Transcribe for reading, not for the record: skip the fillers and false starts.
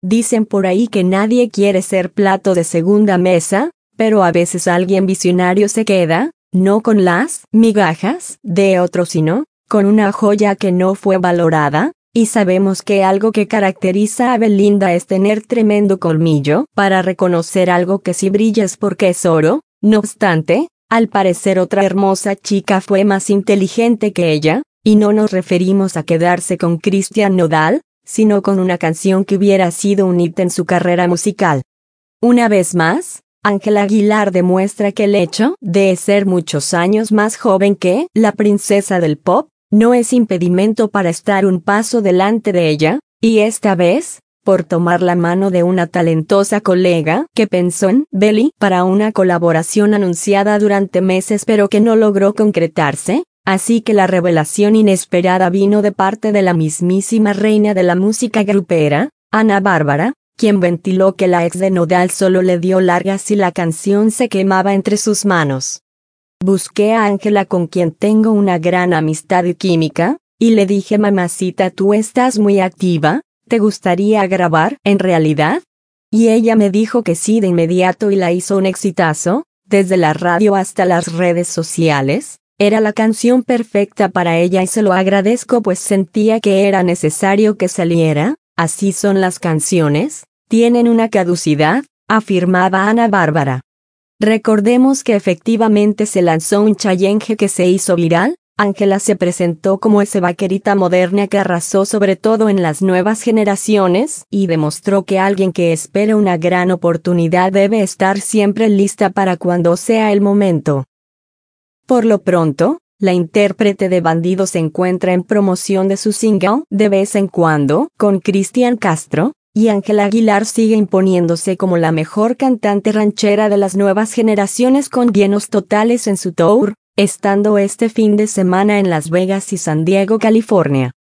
Dicen por ahí que nadie quiere ser plato de segunda mesa, pero a veces alguien visionario se queda, no con las migajas de otro sino, con una joya que no fue valorada, y sabemos que algo que caracteriza a Belinda es tener tremendo colmillo para reconocer algo que sí brilla es porque es oro. No obstante, al parecer otra hermosa chica fue más inteligente que ella, y no nos referimos a quedarse con Christian Nodal, sino con una canción que hubiera sido un hito en su carrera musical. Una vez más, Ángela Aguilar demuestra que el hecho de ser muchos años más joven que la princesa del pop no es impedimento para estar un paso delante de ella, y esta vez, por tomar la mano de una talentosa colega que pensó en Belly para una colaboración anunciada durante meses pero que no logró concretarse, así que la revelación inesperada vino de parte de la mismísima reina de la música grupera, Ana Bárbara, quien ventiló que la ex de Nodal solo le dio largas y la canción se quemaba entre sus manos. Busqué a Ángela, con quien tengo una gran amistad y química, y le dije: mamacita, tú estás muy activa, ¿te gustaría grabar en realidad? Y ella me dijo que sí de inmediato y la hizo un exitazo, desde la radio hasta las redes sociales. Era la canción perfecta para ella y se lo agradezco, pues sentía que era necesario que saliera. Así son las canciones, tienen una caducidad, afirmaba Ana Bárbara. Recordemos que efectivamente se lanzó un challenge que se hizo viral. Ángela se presentó como esa vaquerita moderna que arrasó sobre todo en las nuevas generaciones y demostró que alguien que espera una gran oportunidad debe estar siempre lista para cuando sea el momento. Por lo pronto, la intérprete de Bandido se encuentra en promoción de su single De vez en cuando con Cristian Castro, y Ángela Aguilar sigue imponiéndose como la mejor cantante ranchera de las nuevas generaciones, con llenos totales en su tour, estando este fin de semana en Las Vegas y San Diego, California.